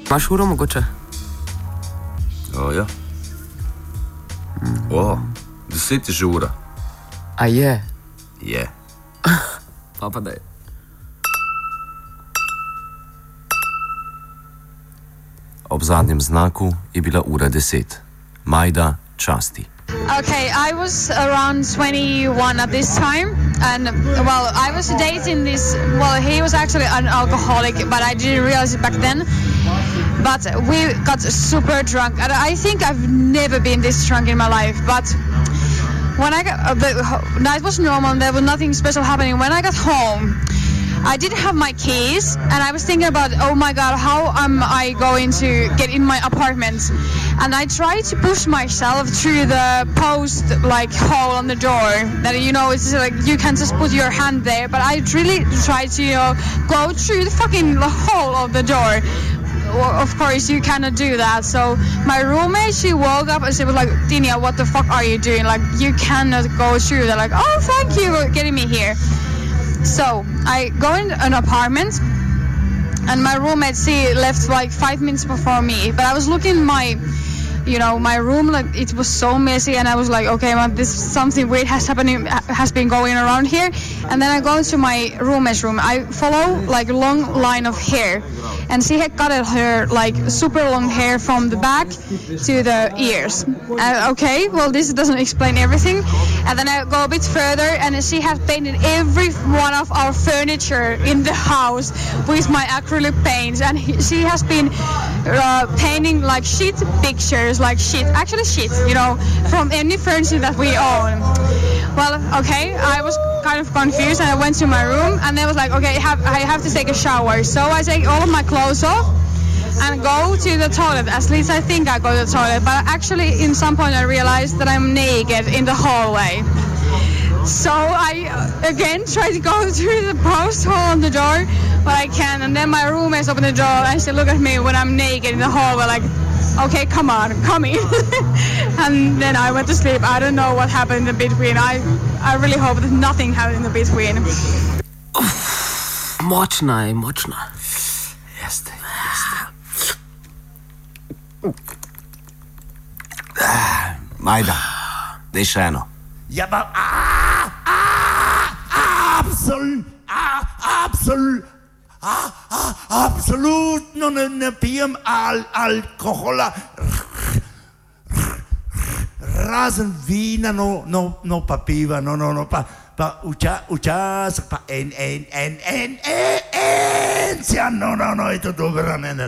Imaš uro mogoče? Ja. 10 je že ura. A je? Je. Pa daj. Ob zadnjem znaku je bila ura 10. Majda časti. Okay, I was around 21 at this time, and well, I was dating this. Well, he was actually an alcoholic, but I didn't realize it back then. But we got super drunk, and I think I've never been this drunk in my life. But when I got the night was normal, and there was nothing special happening. When I got home, I didn't have my keys, and I was thinking about, oh my god, how am I going to get in my apartment? And I tried to push myself through the post, like, hole on the door. That, you know, it's like you can just put your hand there. But I really tried to, you know, go through the fucking hole of the door. Well, of course, you cannot do that. So my roommate, she woke up and she was like, Tinia, what the fuck are you doing? Like, you cannot go through. They're like, oh, thank you for getting me here. So I go in an apartment, and my roommate, she left like 5 minutes before me. But I was looking my room, like it was so messy, and I was like, okay, man, this something weird has been going around here. And then I go to my roommate's room. I follow like a long line of hair, and she had cut her like super long hair from the back to the ears. Okay, well, this doesn't explain everything. And then I go a bit further, and she has painted every one of our furniture in the house with my acrylic paints, and she has been painting like shit pictures, like shit, you know, from any furniture that we own. Well, okay, I was kind of confused, and I went to my room, and then was like, okay, I have to take a shower. So I take all of my clothes off and go to the toilet. At least I think I go to the toilet, but actually in some point I realized that I'm naked in the hallway. So I again try to go through the post hole on the door, but I can't. And then my roommates open the door, and she look at me when I'm naked in the hallway, like, okay, come on, come in. And then I went to sleep. I don't know what happened in between. I really hope that nothing happened in between. Močna je, močna. Jeste. Majda, daj še eno. Ja, pa absolutno ne pijem alkohola, razen vina, no pa piva, pa včasih pa en, no, je to dobro, ne.